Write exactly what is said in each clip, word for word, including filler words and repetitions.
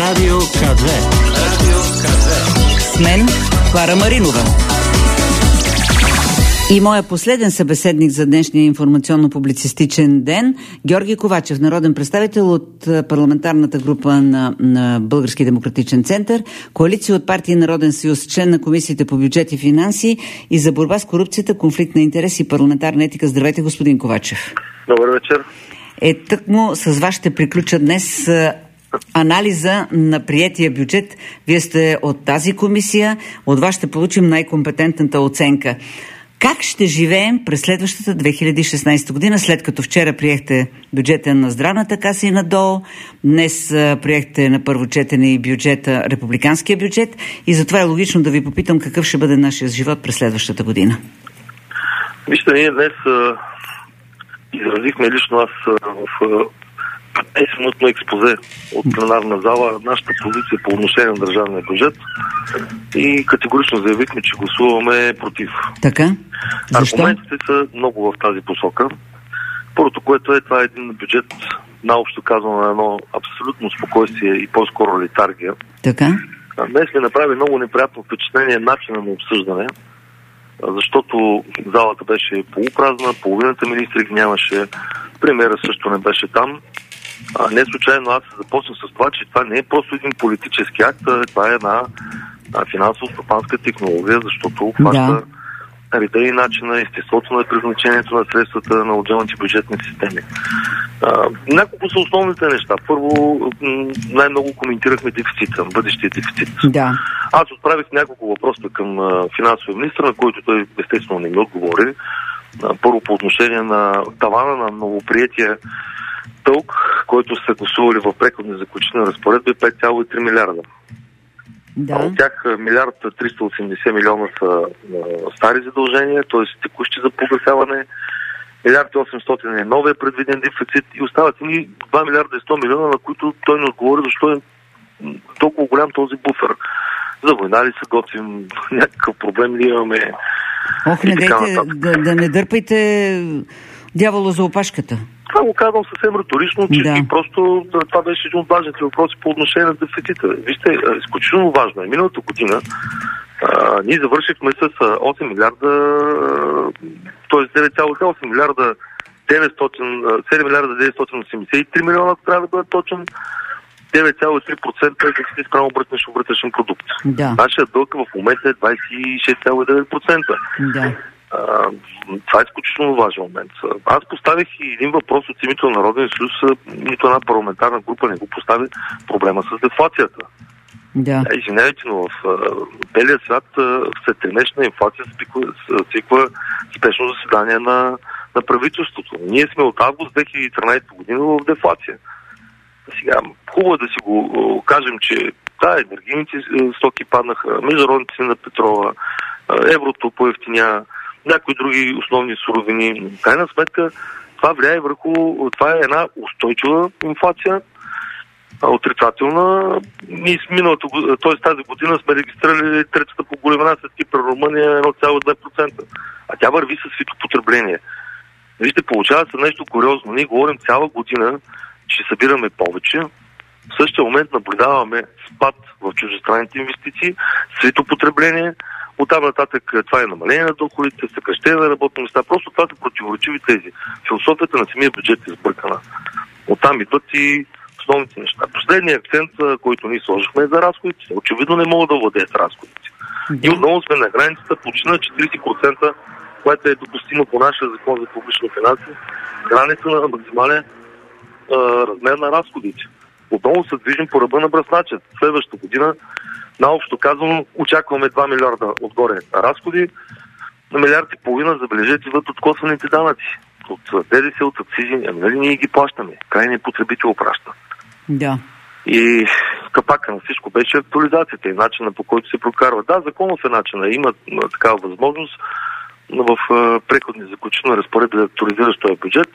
Радио КА две. Радио КА две. С мен Клара Маринова. И моя последен събеседник за днешния информационно-публицистичен ден, Георги Ковачев, народен представител от парламентарната група на, на Български демократичен център, коалиция от партии Народен съюз, член на комисиите по бюджет и финанси и за борба с корупцията, конфликт на интереси и парламентарна етика. Здравейте, господин Ковачев. Добър вечер. Е, тъкмо с вас ще приключа днес анализа на приетия бюджет. Вие сте от тази комисия, от вас ще получим най-компетентната оценка. Как ще живеем през следващата две хиляди и шестнадесета година, след като вчера приехте бюджета на Здравната каса и на ДОО, днес приехте на първо четене и бюджета, републиканския бюджет, и затова е логично да ви попитам какъв ще бъде нашия живот през следващата година? Вижте, ние днес а, изразихме лично аз а, в петнадесет-минутно експозе от пленарна зала нашата позиция по отношение на държавния бюджет и категорично заявихме, че гласуваме против. Така? Защо? Аргументите са много в тази посока. Първото, което е, това е един бюджет, наобщо казано, на едно абсолютно спокойствие и по-скоро летаргия. Така? Днес ми направи много неприятно впечатление начина на обсъждане, защото залата беше полупразна, половината министри ги нямаше, премиера също не беше там. А, не случайно аз започна с това, че това не е просто един политически акт, а това е една финансово-стопанска технология, защото факта, реда и начина, естеството на предназначението на средствата на отделните бюджетни системи. А, няколко са основните неща. Първо, най-много коментирахме дефицита, бъдещия дефицит. Да. Аз отправих няколко въпроса към финансовия министр, на който той естествено не ми отговори. А, първо по отношение на тавана на новоприетия дълг, който са гласували в преходни заключителни разпоредби, пет цяло и три милиарда. Да. От тях милиард триста и осемдесет милиона са а, стари задължения, т.е. текущи за погасяване, милиард и осемстотин е новия предвиден дефицит и остават и два милиарда и сто милиона, на които той не отговори защо е толкова голям този буфер. За война ли се готвим, някакъв проблем ли имаме? Ох, не дайте, да, да не дърпайте дявола за опашката. Това го казвам съвсем риторично, че да. просто това беше един от важните въпроси по отношение на дефицита. Вижте, изключително важно е. Миналата година а, ние завършихме с осем милиарда, т.е. девет цяло и осем милиарда, седем милиарда деветстотин осемдесет и три милиона, ако трябва да бъде точен, девет цяло и три процента е дефицит спрямо брутния вътрешен продукт. Да. Нашия дълг в момента е двадесет и шест цяло и девет процента. Да. Uh, това е изключително важен момент. Аз поставих и един въпрос от името на Народен съюз, нито една парламентарна група не го постави, проблема с дефлацията. Да. Извинявайте, но в uh, белия свят uh, след тримесечна инфлация свиква спешно заседание на, на правителството. Ние сме от август две хиляди и тринадесета година в дефлация. Сега, хубаво е да си го uh, кажем, че да, енергийните стоки паднаха, международните цени на петрола, uh, еврото поевтиня, някои други основни суровини. В крайна сметка това влияе върху... Това е една устойчива инфлация, отрицателна. Ние с миналата, т.е. тази година сме регистрирали третата по големина след Кипър, Румъния едно цяло и две процента. А тя върви със свито потребление. Вижте, получава се нещо куриозно. Ние говорим цяла година, че събираме повече. В същия момент наблюдаваме спад в чуждестранните инвестиции, свито потребление. Оттам нататък това е намаление на доходите, съкращение на работни места. Просто това са противоречиви тези. Философията на самия бюджет е сбъркана. Оттам идват и основните неща. Последният акцент, който ние сложихме, е за разходите. Очевидно не могат да владеят разходите. Да. И отново сме на границата почти на четиридесет процента, което е допустимо по нашия закон за публични финанси, граница на максимален а, размер на разходите. Отново се движим по ръба на бръсначет. Следващата година, наобщо казвам, очакваме два милиарда отгоре на разходи, на милиард и половина, забележете, идват от косвените данъци. От ДДС, от акцизи, ами нали ние ги плащаме. Крайният потребител праща. Да. И капака на всичко беше актуализацията и начина, по който се прокарва. Да, законов е начина. Има такава възможност в преходни заключителни разпоредби да актуализираш този бюджет.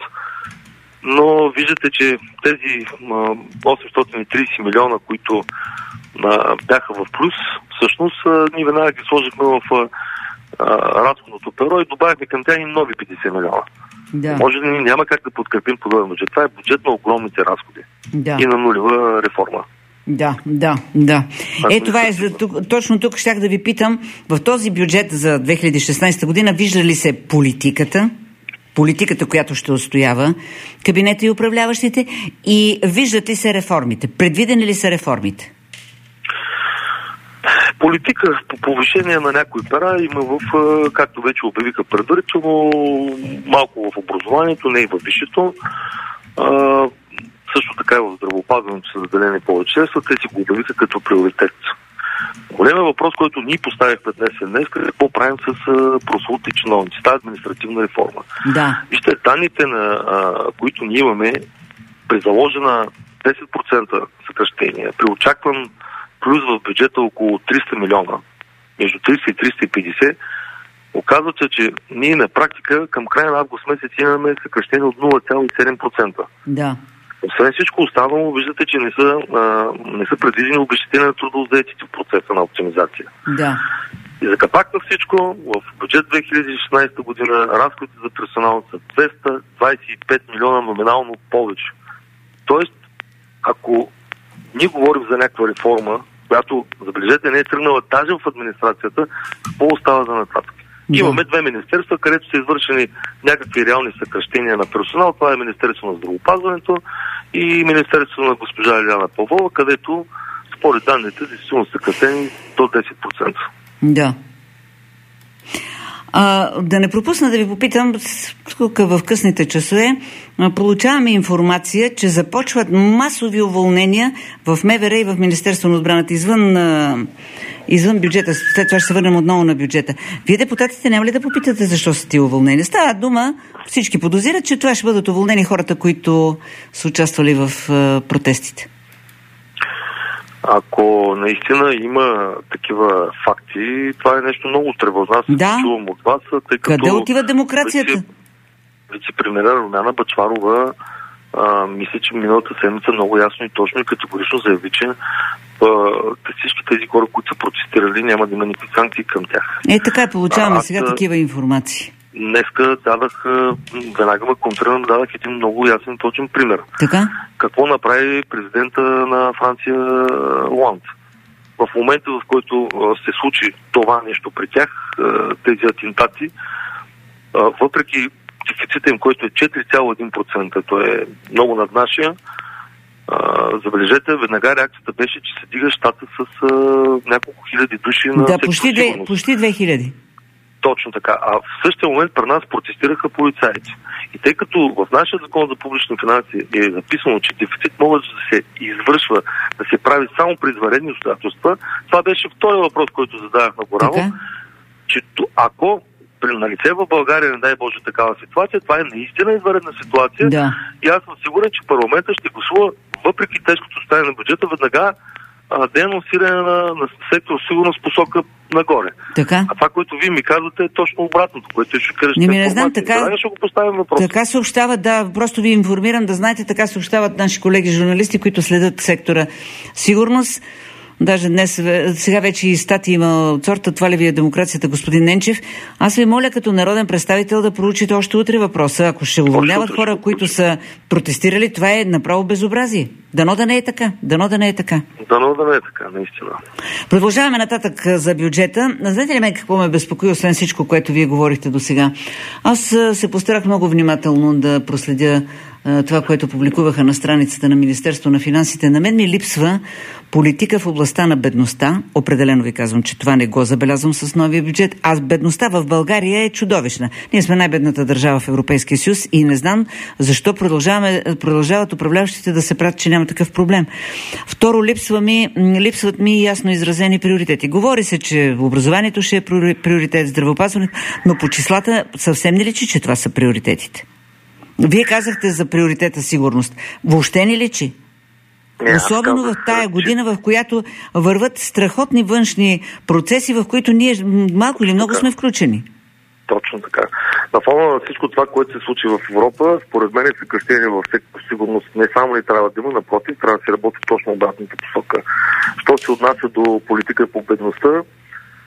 Но виждате, че тези осемстотин и тридесет милиона, които а, бяха в плюс, всъщност а, ние веднага ги сложихме в а, а, разходното перо и добавихме към тях и нови петдесет милиона. Да. Може да няма как да подкрепим подобен бюджет. Това е бюджет на огромните разходи. Да. И на нулева реформа. Да, да, да. Е, това е, за тук, точно тук щях да ви питам, в този бюджет за две хиляди и шестнадесета година вижда ли се политиката, политиката, която ще отстоява кабинета и управляващите, и виждат ли се реформите? Предвидени ли са реформите? Политика по повишение на някои пера има в, както вече обявиха предварително, малко в образованието, не и в висшето. Също така и в здравеопазването са заделени повече средства, те си го обявиха като приоритет. Големият въпрос, който ние поставихме днес е днес, какво правим с прословути чиновници, тази административна реформа. Да. Вижте, данните, на, а, които ние имаме, при заложена десет процента съкращение, при очакван плюс в бюджета около триста милиона, между триста и триста и петдесет, оказва се, че ние на практика към края на август месец имаме съкращение от нула цяло и седем процента. Да. Освен всичко останало, виждате, че не са, а, не са предвидени обезщетения на трудово-заетите в процеса на оптимизация. Да. И за капак на всичко, в бюджет две хиляди и шестнадесета година разходите за персонал са двеста двадесет и пет милиона номинално повече. Тоест, ако ние говорим за някаква реформа, която, забележете, не е тръгнала даже в администрацията, какво остава за нататък? Да. Имаме две министерства, където са извършени някакви реални съкращения на персонал. Това е Министерство на здравеопазването и Министерство на госпожа Лиляна Павлова, където според данните действително съкратени до десет процента. Да. А, да не пропусна да ви попитам, тук в късните часове получаваме информация, че започват масови уволнения в МВР и в Министерство на отбраната извън, извън бюджета. След това ще се върнем отново на бюджета. Вие, депутатите, няма ли да попитате защо са тия уволнения? Става дума, всички подозират, че това ще бъдат уволнени хората, които са участвали в протестите. Ако наистина има такива факти, това е нещо много тревожно. Аз да. чувам от вас, тъй като... Къде отива демокрацията? Вице-премиера Румяна Бъчварова а, мисля, че миналата седмица много ясно и точно и категорично заяви, че а, всички тези хора, които са протестирали, няма да има никакви санкции към тях. Е, така получаваме а, сега аз, такива информации. Днеска дадах, веднага ме контрирам, дадах един много ясен точен пример. Така? Какво направи президента на Франция Оланд? В момента, в който се случи това нещо при тях, тези атентати, въпреки дефицита им, който е четири цяло и един процента, то е много над нашия, забележете, веднага реакцията беше, че се дига щата с няколко хиляди души на да, почти две, почти две хиляди. Точно така. А в същия момент при нас протестираха полицаите. И тъй като в нашия закон за публични финанси е записано, че дефицит може да се извършва, да се прави само при извънредни обстоятелства, това беше втория въпрос, който задавах на Горанов, че ако при налице в България, не дай Боже, такава ситуация, това е наистина извънредна ситуация. Да. И аз съм сигурен, че парламента ще гласува, въпреки тежкото състояние на бюджета, веднага денонсиране на, на сектор сигурност посока нагоре. Така? А това, което вие ми казвате, е точно обратното, което ще кажете. Не, ми не знам, така, ще го поставим въпрос. Така съобщават, да, просто ви информирам, да знаете, така съобщават наши колеги журналисти, които следят сектора сигурност. Даже днес, сега вече и статии има от сорта, това ли ви е демокрацията, господин Ненчев. Аз ви моля като народен представител да проучите още утре въпроса. Ако ще уволняват хора, които са протестирали, това е направо безобразие. Дано да не е така. Дано да не е така. Дано да не е така, наистина. Продължаваме нататък за бюджета. Знаете ли мен какво ме безпокои, освен всичко, което вие говорихте до сега? Аз се постарах много внимателно да проследя това, което публикуваха на страницата на Министерство на финансите. На мен ми липсва политика в областта на бедността. Определено ви казвам, че това не го забелязвам с новия бюджет. А бедността в България е чудовищна. Ние сме най-бедната държава в Европейския съюз и не знам защо продължаваме, продължават управляващите да се правят, че няма такъв проблем. Второ, липсва ми, липсват ми ясно изразени приоритети. Говори се, че образованието ще е приоритет, здравеопазването, но по числата съвсем не личи, че това са приоритетите. Вие казахте за приоритета сигурност. Въобще не личи. Не, особено в тая година, в която върват страхотни външни процеси, в които ние малко или много така сме включени. Точно така. На фона на всичко това, което се случи в Европа, според мен е съкращение в сектор сигурност не само ли трябва да има, напротив, трябва да се работи точно обратната посока. Що се отнася до политика по бедността,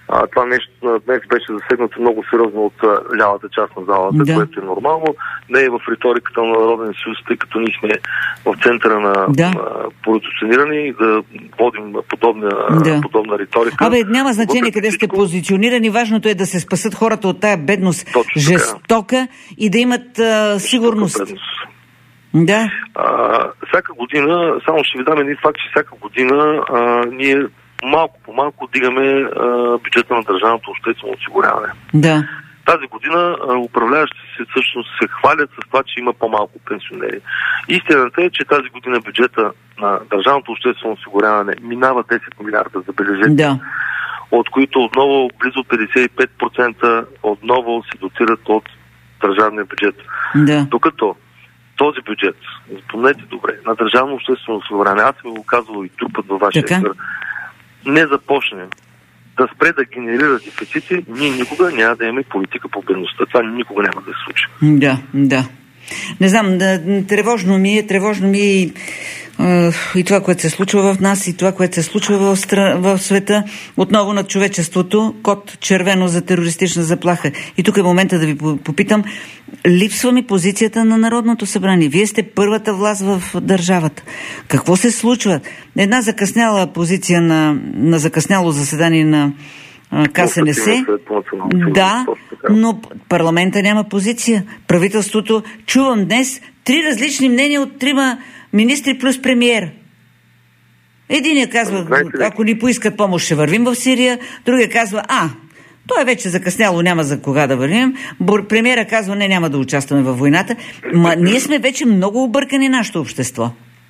А, това нещо днес беше засегнато много сериозно от а, лявата част на залата, да. Което е нормално. Не е в риториката на Народен съюз, тъй като ние сме в центъра на да. позициониране и да водим подобна, да. подобна риторика. Абе, няма значение къде сте позиционирани. Важното е да се спасат хората от тая бедност жестока и да имат а, сигурност. Да. А, всяка година, само ще ви дам един факт, че всяка година а, ние малко по малко дигаме а, бюджета на държавното обществено осигуряване. Да. Тази година а, управляващите се всъщност се хвалят с това, че има по-малко пенсионери. Истината е, че тази година бюджета на държавното обществено осигуряване минава десет милиарда, забележете. Да. От които отново близо петдесет и пет процента отново се дотират от държавния бюджет. Да. Докато този бюджет, запомнете добре, на държавно обществено осигуряване, аз съм го казвал и друг път във вашия ефир, не започне да спре да генерира дефицити, ние никога няма да имаме политика по бедността. Това никога няма да се случи. Да, да. Не знам, да, тревожно ми е, тревожно ми е и, е, и това, което се случва в нас, и това, което се случва в, стра... в света. Отново над човечеството, код червено за терористична заплаха. И тук е момента да ви попитам, липсва ми позицията на Народното събрание. Вие сте първата власт в държавата. Какво се случва? Една закъсняла позиция на, на закъсняло заседание на КСНС. Да, но парламента няма позиция. Правителството, чувам днес три различни мнения от трима министри плюс премиер. Единият казва, ако ни поискат помощ, ще вървим в Сирия. Другия казва, а, той е вече закъсняло, няма за кога да вървим. Премиера казва, не, няма да участваме във войната. Ма ние сме вече много объркани нашето общество.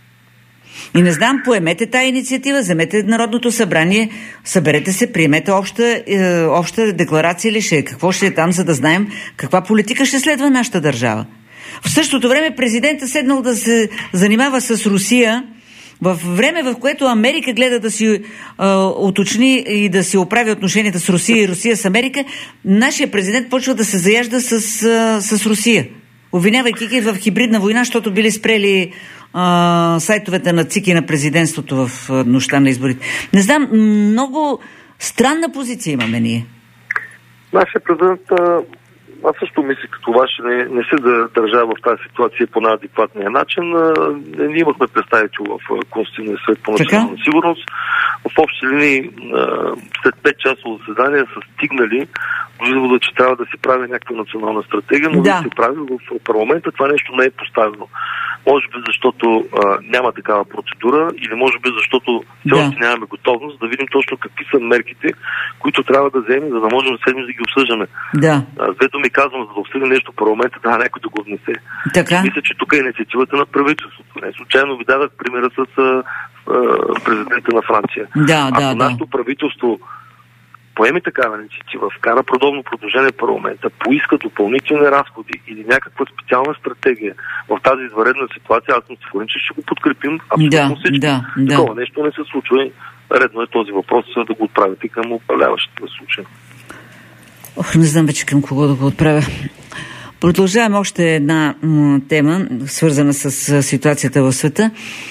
И не знам, поемете тая инициатива, вземете Народното събрание, съберете се, приемете обща, е, обща декларация ли ще е, какво ще е там, за да знаем каква политика ще следва нашата държава. В същото време президентът седнал да се занимава с Русия, в време, в което Америка гледа да си е, уточни и да си оправи отношенията с Русия и Русия с Америка, нашия президент почва да се заяжда с, е, с Русия, обвинявайки ги в хибридна война, защото били спрели а, сайтовете на ЦИК и на президентството в а, нощта на изборите. Не знам, много странна позиция имаме ние. Нашия президент, аз също мисля като ваше, не, не се да държа в тази ситуация по най-адекватния начин. Ние имахме представител в Конституционния съвет по национална сигурност. В общи линии след пет часово заседание са стигнали до извода, че трябва да се прави някаква национална стратегия, но да, да се прави в парламента. Това нещо не е поставено. Може би защото а, няма такава процедура, или може би защото все да. още нямаме готовност да видим точно какви са мерките, които трябва да вземем, за да можем седмица да ги обсъждаме. Да. С двето ми казвам, за да обсъдим нещо в парламента, трябва някой да го внесе. Така? Мисля, че тук е инициативата на правителството. Не случайно ви дадах примера с а, а, президента на Франция. Да, Ако да, нашето да. правителство поеме такава инициатива, вкара подобно предложение в парламента, поиска допълнителни разходи или някаква специална стратегия в тази извънредна ситуация, аз съм сигурен, че ще го подкрепим абсолютно да, всички. Да, Такова да. нещо не се случва и редно е този въпрос да го отправите към управляващите в случая. Ох, не знам вече към кого да го отправя. Продължаваме още една м- тема, свързана с, с ситуацията в света.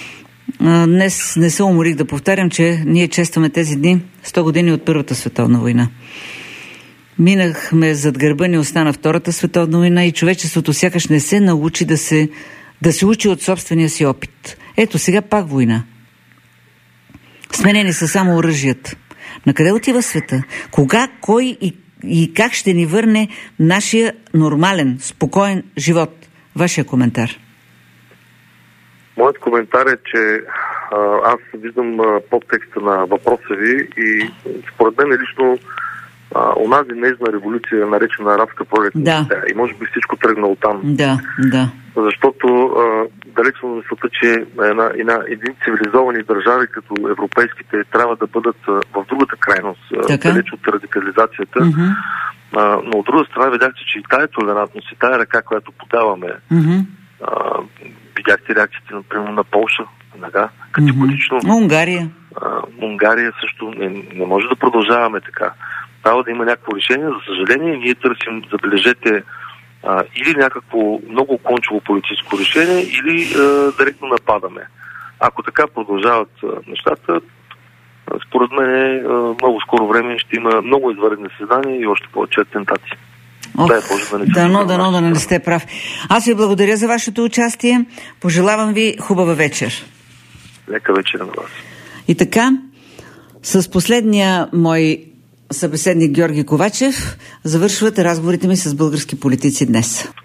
Днес не се уморих да повтарям, че ние честваме тези дни сто години от Първата световна война. Минахме зад гърба ни, остана Втората световна война и човечеството сякаш не се научи да се, да се учи от собствения си опит. Ето, сега пак война. Сменени са само оръжията. Накъде отива света? Кога, кой и, и как ще ни върне нашия нормален, спокоен живот? Вашия коментар. Моят коментар е, че а, аз виждам а, подтекста на въпроса ви и според мен лично а, онази нежна революция, наречена арабска пролет, да. и може би всичко тръгна оттам. Да, да. Защото а, далеч от мисълта, че една, една, един цивилизовани държави като европейските трябва да бъдат а, в другата крайност, а, далеч от радикализацията. Mm-hmm. А, но от друга страна видяхте, че и тая толерантност, и тая ръка, която подаваме, mm-hmm. а, видяхте реакциите, например, на Полша, нага, категорично. Mm-hmm. Унгария. А, Унгария също. Не, не може да продължаваме така. Трябва да има някакво решение. За съжаление, ние търсим, забележете, а, или някакво много кончово политическо решение, или а, директно нападаме. Ако така продължават а, нещата, според мен много скоро време ще има много извънредни заседания и още повече атентати. Ох, да, може да не дано, дано да не сте прав. Аз ви благодаря за вашето участие. Пожелавам ви хубава вечер. Лека вечер на вас. И така, с последния мой събеседник Георги Ковачев завършват разговорите ми с български политици днес.